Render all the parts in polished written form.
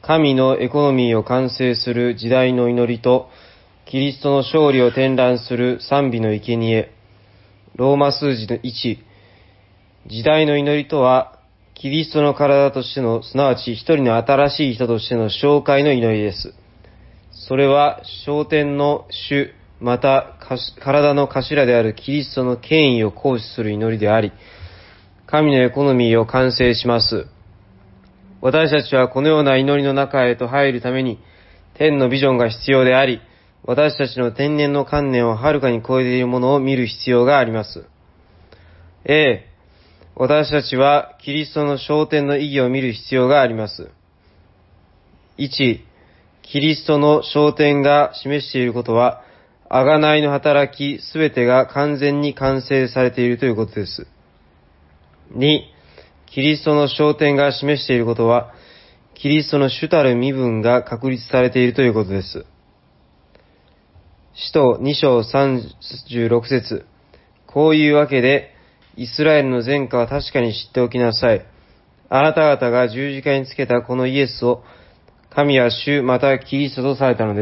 神のエコノミーを完成する時代の祈りと、キリストの勝利を展覧する賛美の生贄。ローマ数字の1。時代の祈りとは、キリストの体としての、すなわち一人の新しい人としての紹介の祈りです。それは、昇天の主、また体の頭であるキリストの権威を行使する祈りであり、神のエコノミーを完成します。私たちはこのような祈りの中へと入るために、天のビジョンが必要であり、私たちの天然の観念をはるかに超えているものを見る必要があります。私たちはキリストの昇天の意義を見る必要があります。1、キリストの昇天が示していることは、贖いの働きすべてが完全に完成されているということです。2、キリストの昇天が示していることは、キリストの主たる身分が確立されているということです。使徒2章36節。こういうわけで、イスラエルの前科は確かに知っておきなさい。あなた方が十字架につけたこのイエスを、神は主またキリストとされたのです。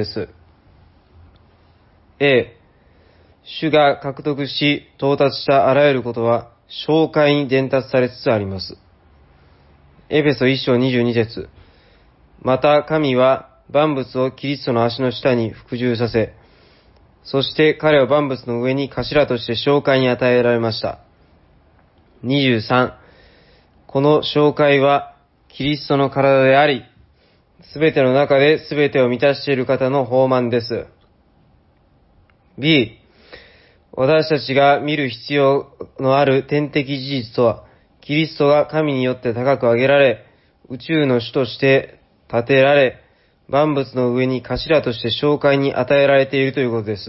主が獲得し、到達したあらゆることは、紹介に伝達されつつあります。エペソ1章22節。また神は万物をキリストの足の下に服従させ、そして彼は万物の上に頭として紹介に与えられました。23、この紹介はキリストの体であり、すべての中ですべてを満たしている方の豊満です。B、私たちが見る必要のある天的事実とは、キリストが神によって高く上げられ、宇宙の主として立てられ、万物の上に頭として紹介に与えられているということです。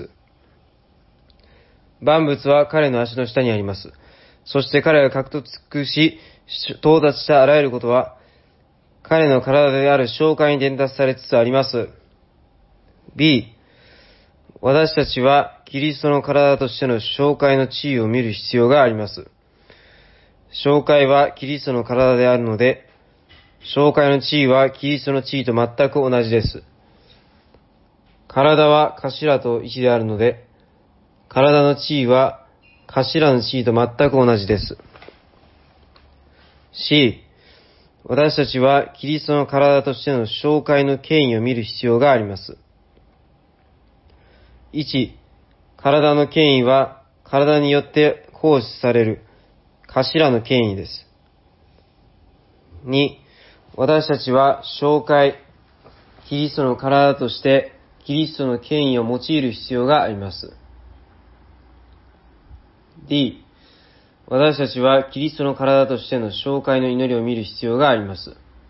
万物は彼の足の下にあります。そして彼が獲得し、到達したあらゆることは、彼の体である紹介に伝達されつつあります。B、私たちはキリストの体としての紹介の地位を見る必要があります。紹介はキリストの体であるので、紹介の地位はキリストの地位と全く同じです。体は頭と一であるので、体の地位は頭の地位と全く同じです。C、私たちはキリストの体としての紹介の権威を見る必要があります。1、体の権威は体によって行使される頭の権威です。2、私たちは紹介、キリストの体としてキリストの権威を用いる必要があります。D、私たちはキリストの体としての紹介の祈りを見る必要があります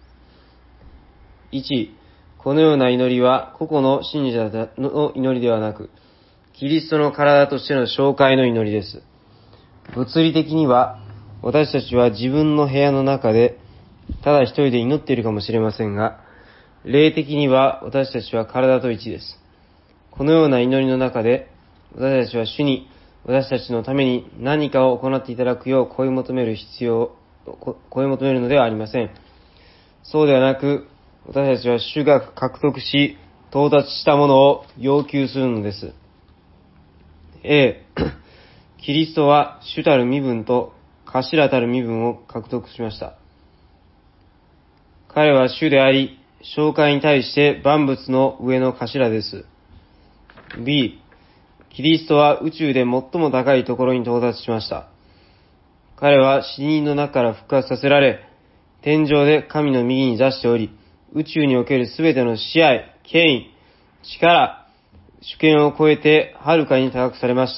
。1、このような祈りは個々の信者の祈りではなく、キリストの体としての紹介の祈りです。物理的には、私たちは自分の部屋の中で、ただ一人で祈っているかもしれませんが、霊的には私たちは体と一です。このような祈りの中で、私たちは主に私たちのために何かを行っていただくよう声求めるのではありません。そうではなく、私たちは主が獲得し、到達したものを要求するのです。キリストは主たる身分と頭たる身分を獲得しました。彼は主であり、紹介に対して万物の上の頭です。B、キリストは宇宙で最も高いところに到達しました。彼は死人の中から復活させられ、天上で神の右に座しており、宇宙におけるすべての支配、権威、力、主権を超えてはるかに高くされました。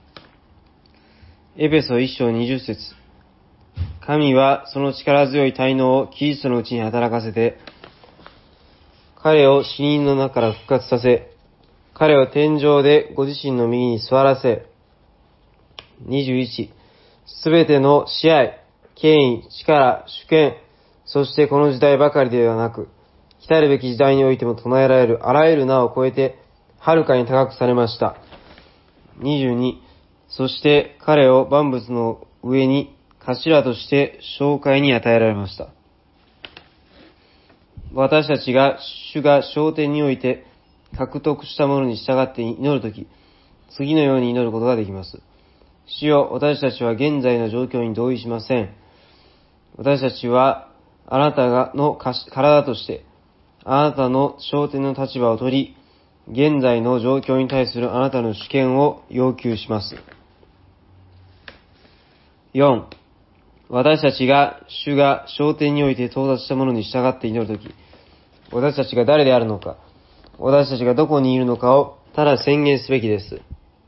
エペソ1章20節。神はその力強い滞納をキリストのうちに働かせて、彼を死人の中から復活させ、彼を天上でご自身の右に座らせ、21、すべての支配、権威、力、主権、そしてこの時代ばかりではなく、来るべき時代においても唱えられるあらゆる名を超えて、はるかに高くされました。22、そして彼を万物の上に頭として紹介に与えられました。 私たちが主が昇天において獲得したものに従って祈るとき、次のように祈ることができます。主よ、私たちは現在の状況に同意しません。私たちはあなたの体として、あなたの昇天の立場を取り、現在の状況に対するあなたの主権を要求します。4. 私たちが主が昇天において到達したものに従って祈るとき、私たちが誰であるのか、私たちがどこにいるのかをただ宣言すべきです。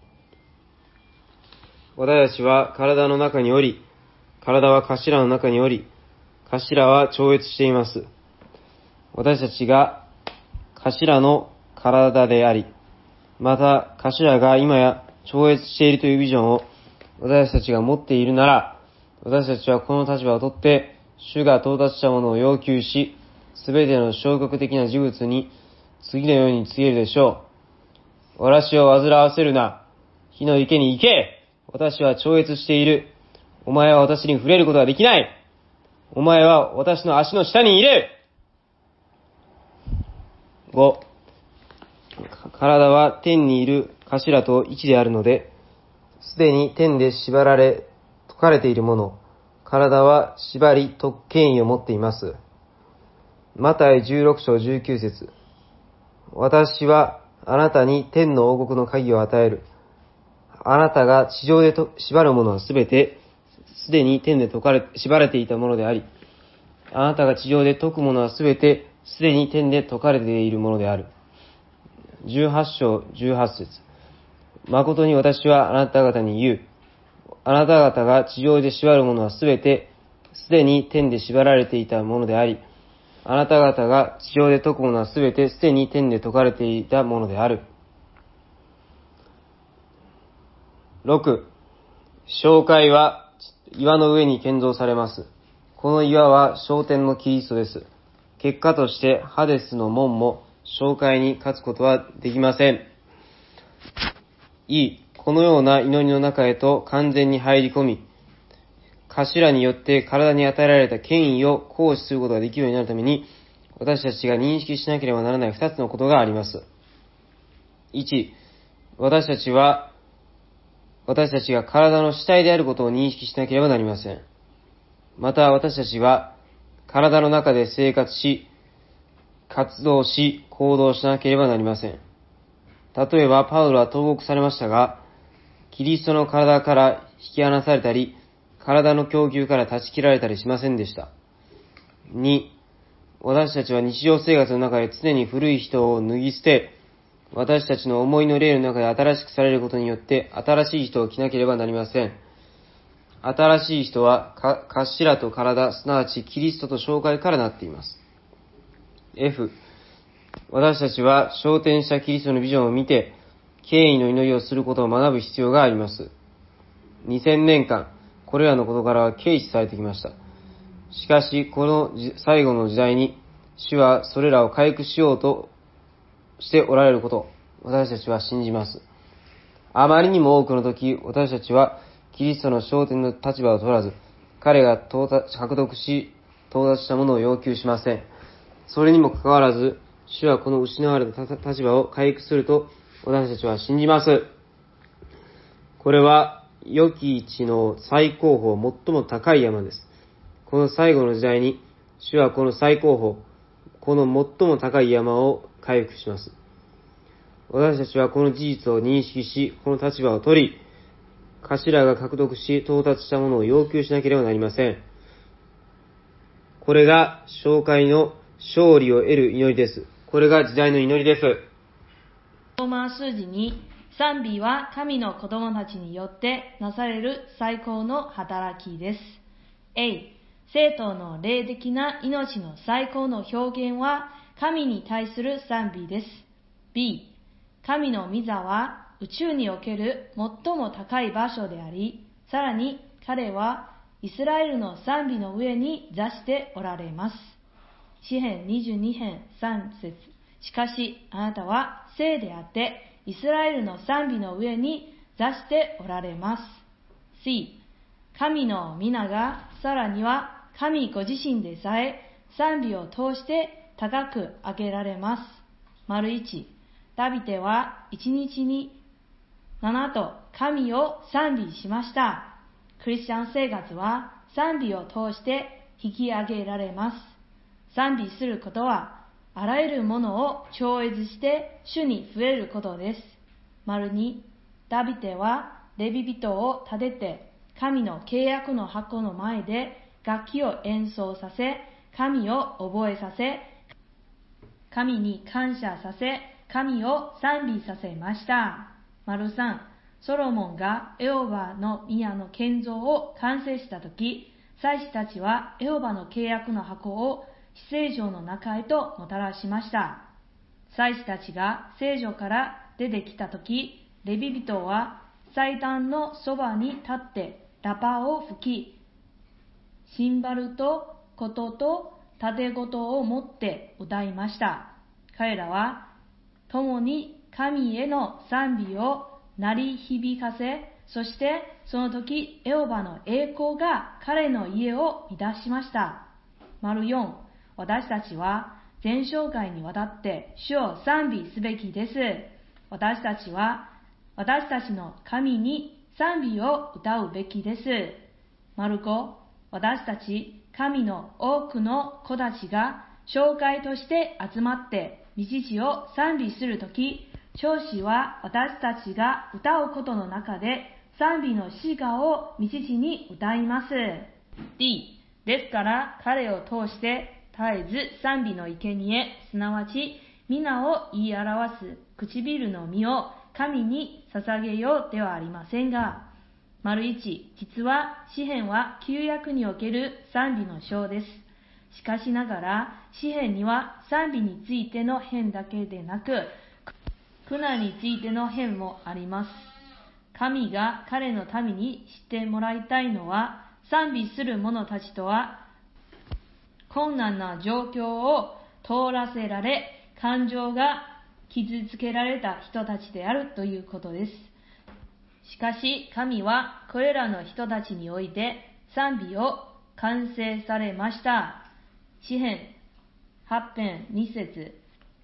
私たちは体の中におり、体は頭の中におり、頭は超越しています。私たちが頭の体であり、また頭が今や超越しているというビジョンを私たちが持っているなら、私たちはこの立場をとって、主が到達したものを要求し、すべての消極的な事物に次のように告げるでしょう。私を煩わせるな。火の池に行け。私は超越している。お前は私に触れることができない。お前は私の足の下にいる。5. 体は天にいる頭と一であるので、すでに天で縛られ、解かれているもの、体は縛り、解く権威を持っています。マタイ16章19節。私はあなたに天の王国の鍵を与える。あなたが地上で縛るものはすべて、すでに天で縛られていたものであり、あなたが地上で解くものはすべて、すでに天で解かれているものである。18章18節。誠に私はあなた方に言う。あなた方が地上で縛るものはすべて、すでに天で縛られていたものであり、あなた方が地上で解くものはすべて、すでに天で解かれていたものである。6. 教会は岩の上に建造されます。この岩は昇天のキリストです。結果としてハデスの門も教会に勝つことはできません。このような祈りの中へと完全に入り込み、頭によって体に与えられた権威を行使することができるようになるために、私たちが認識しなければならない2つのことがあります。1、私たちが体の主体であることを認識しなければなりません。また私たちは体の中で生活し、活動し、行動しなければなりません。例えばパウロは投獄されましたが、キリストの体から引き離されたり、体の供給から断ち切られたりしませんでした。2、私たちは日常生活の中で常に古い人を脱ぎ捨て、私たちの思いの霊の中で新しくされることによって新しい人を着なければなりません。新しい人は頭と体、すなわちキリストと教会からなっています。F、私たちは昇天したキリストのビジョンを見て、敬意の祈りをすることを学ぶ必要があります。2000年間、これらの事柄は軽視されてきました。しかし、この最後の時代に、主はそれらを回復しようとしておられることを、私たちは信じます。あまりにも多くの時、私たちはキリストの昇天の立場を取らず、彼が獲得し、到達したものを要求しません。それにもかかわらず、主はこの失われた立場を回復すると、私たちは信じます。これは、良き地の最高峰、最も高い山です。この最後の時代に、主はこの最高峰、この最も高い山を回復します。私たちはこの事実を認識し、この立場を取り、頭が獲得し、到達したものを要求しなければなりません。これが、教会の勝利を得る祈りです。これが時代の祈りです。 ローマ数字に、賛美は神の子供たちによってなされる最高の働きです。A、生徒の霊的な命の最高の表現は神に対する賛美です。B、神の御座は宇宙における最も高い場所であり、さらに彼はイスラエルの賛美の上に座しておられます。詩編22編3節。しかしあなたは聖であってイスラエルの賛美の上に座しておられます。C、神の皆が、さらには神ご自身でさえ賛美を通して高く上げられます。1、ダビデは1日に7度神を賛美しました。クリスチャン生活は賛美を通して引き上げられます。賛美することはあらゆるものを超越して主に触れることです。2、ダビデはレビ人を立てて神の契約の箱の前で楽器を演奏させ、神を覚えさせ、神に感謝させ、神を賛美させました。3、ソロモンがエホバの宮の建造を完成したとき、祭司たちはエホバの契約の箱を至聖所の中へともたらしました。祭司たちが聖所から出てきたとき、レビ人は祭壇のそばに立ってラパーを吹き、シンバルと琴と盾琴を持って歌いました。彼らは共に神への賛美を鳴り響かせ、そしてその時エホバの栄光が彼の家を満たしました。4、私たちは全生涯にわたって主を賛美すべきです。私たちは私たちの神に賛美を歌うべきです。5、私たち神の多くの子たちが教会として集まって道地を賛美するとき、教師は私たちが歌うことの中で賛美の詩歌を道地に歌います。D、ですから彼を通して絶えず賛美の生贄、すなわち皆を言い表す唇の実を神に捧げようではありませんが、1、実は詩篇は旧約における賛美の章です。しかしながら詩篇には賛美についての編だけでなく、苦難についての編もあります。神が彼の民に知ってもらいたいのは、賛美する者たちとは困難な状況を通らせられ、感情が傷つけられた人たちであるということです。しかし神はこれらの人たちにおいて賛美を完成されました。詩編8編2節、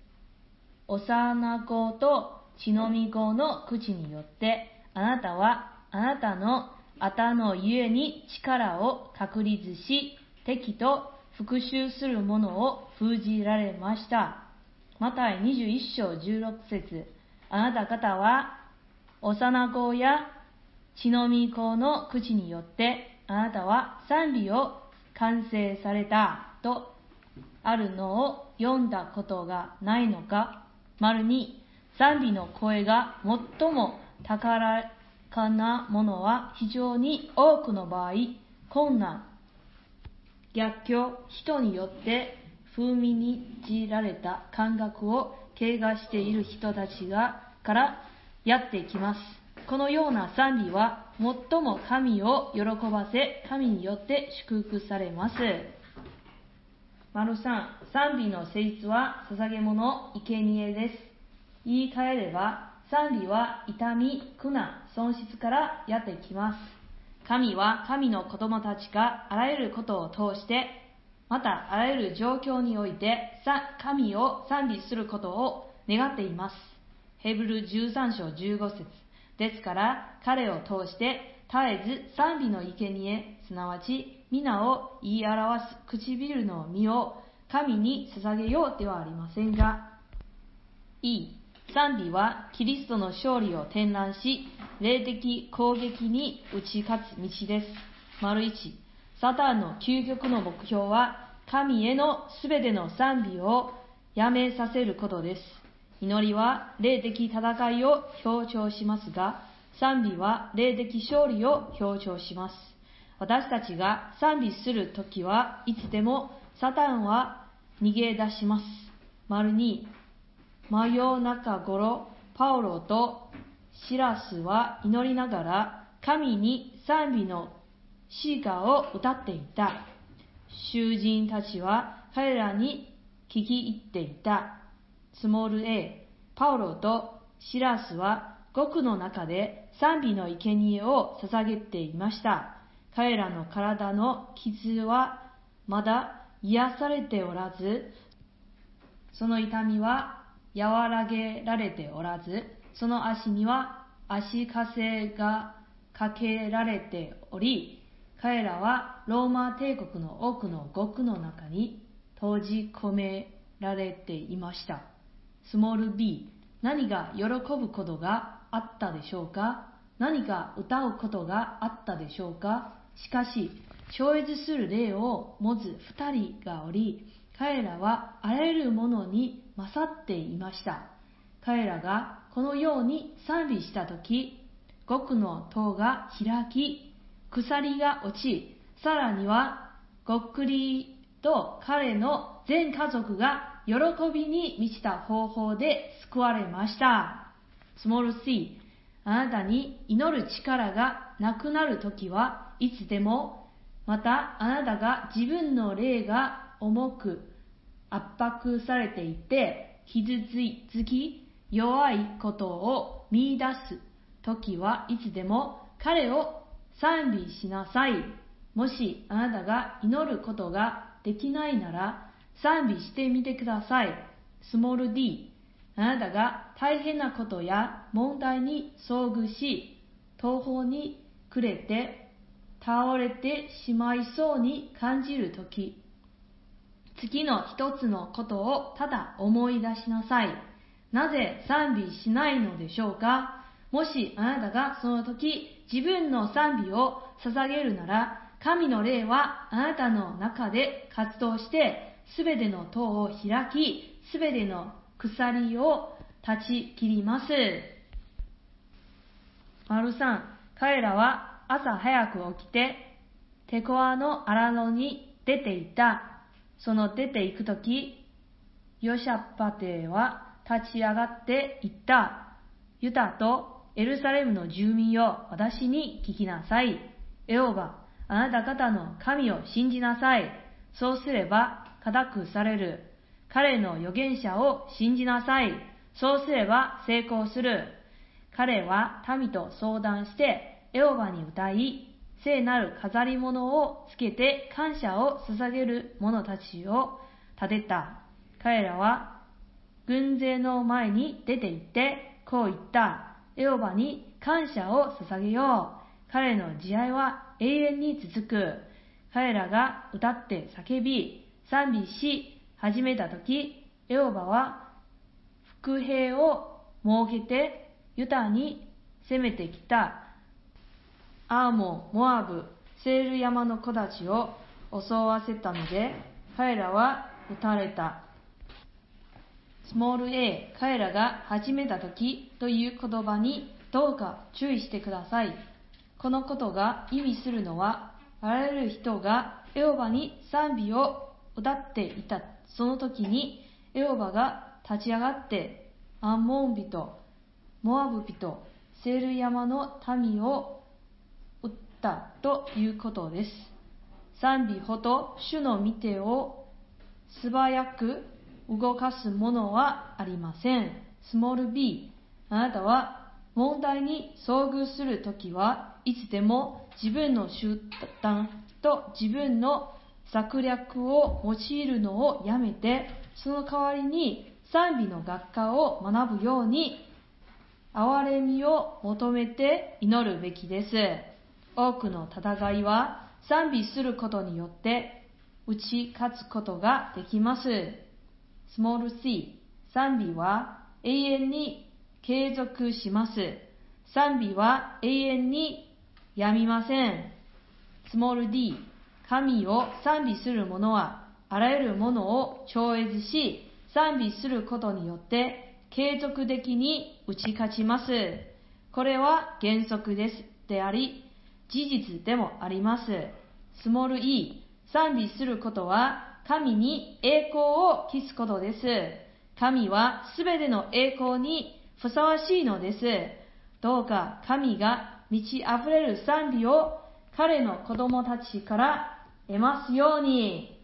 幼子と血のみ子の口によってあなたはあなたの頭のゆえに力を確立し、敵と復讐する者を封じられました。マタイ21章16節、あなた方は幼子や血のみ子の口によってあなたは賛美を完成されたとあるのを読んだことがないのか。2、賛美の声が最も高らかなものは非常に多くの場合、困難、逆境、人によって風味にじられた感覚を汚している人たちからやってきます。このような賛美は最も神を喜ばせ、神によって祝福されます。3、賛美の性質は捧げ物、生贄です。言い換えれば、賛美は痛み、苦難、損失からやってきます。神は神の子供たちがあらゆることを通して、またあらゆる状況において神を賛美することを願っています。ヘブル13章15節、ですから彼を通して絶えず賛美の生贄、すなわち皆を言い表す唇の実を神に捧げようではありませんが、賛美はキリストの勝利を展覧し、霊的攻撃に打ち勝つ道です。1、サタンの究極の目標は神へのすべての賛美をやめさせることです。祈りは霊的戦いを強調しますが、賛美は霊的勝利を強調します。私たちが賛美するときはいつでもサタンは逃げ出します。2、真夜中頃、パウロとシラスは祈りながら神に賛美の詩歌を歌っていた。囚人たちは彼らに聞き入っていた。スモール A、パウロとシラスは獄の中で賛美の生贄を捧げていました。彼らの体の傷はまだ癒されておらず、 その痛みは和らげられておらず、その足には足かせがかけられており、彼らはローマ帝国の多くの獄の中に閉じ込められていました。スモール b、 何が喜ぶことがあったでしょうか？何か歌うことがあったでしょうか？しかし、超越する霊を持つ2人がおり、彼らはあらゆるものに勝っていました。彼らがこのように賛美したとき、獄の戸が開き、鎖が落ち、さらには獄吏と彼の全家族が喜びに満ちた方法で救われました。スモール c、 あなたに祈る力がなくなるときはいつでも、またあなたが自分の霊が重く圧迫されていて傷つき弱いことを見出すときはいつでも彼を賛美しなさい。もしあなたが祈ることができないなら賛美してみてください。スモール d、 あなたが大変なことや問題に遭遇し、途方に暮れて倒れてしまいそうに感じるとき、次の一つのことをただ思い出しなさい。なぜ賛美しないのでしょうか？もしあなたがその時自分の賛美を捧げるなら、神の霊はあなたの中で活動して、すべての戸を開き、すべての鎖を断ち切ります。3、彼らは朝早く起きて、テコアの荒野に出て行った。その出て行くとき、ヨシャパテは立ち上がって言った。ユダとエルサレムの住民よ、私に聞きなさい。エホバ、あなた方の神を信じなさい。そうすれば固くされる。彼の預言者を信じなさい。そうすれば成功する。彼は民と相談して、エホバに歌い、聖なる飾り物をつけて感謝を捧げる者たちを立てた。彼らは軍勢の前に出て行って、こう言った。エホバに感謝を捧げよう。彼の慈愛は永遠に続く。彼らが歌って叫び、賛美し始めたとき、エホバは伏兵を設けてユダに攻めてきたアーモン、モアブ、セール山の子たちを襲わせたので、彼らは撃たれた。スモール a、 彼らが始めたときという言葉にどうか注意してください。このことが意味するのは、あらゆる人がエホバに賛美を歌っていたその時に、エホバが立ち上がってアンモン人、モアブ人、セール山の民を撃ったということです。賛美ほど主の御手を素早く動かすものはありません。スモール b、 あなたは問題に遭遇するときはいつでも自分の集団と自分の策略を用いるのをやめて、その代わりに賛美の学科を学ぶように憐れみを求めて祈るべきです。多くの戦いは賛美することによって打ち勝つことができます。スモール c、 賛美は永遠に継続します。賛美は永遠にやみません。スモール d、 神を賛美する者はあらゆるものを超越し、賛美することによって継続的に打ち勝ちます。これは原則であり、事実でもあります。スモール e、 賛美することは神に栄光を期すことです。神はすべての栄光にふさわしいのです。どうか神が満ち溢れる賛美を彼の子供たちから得ますように。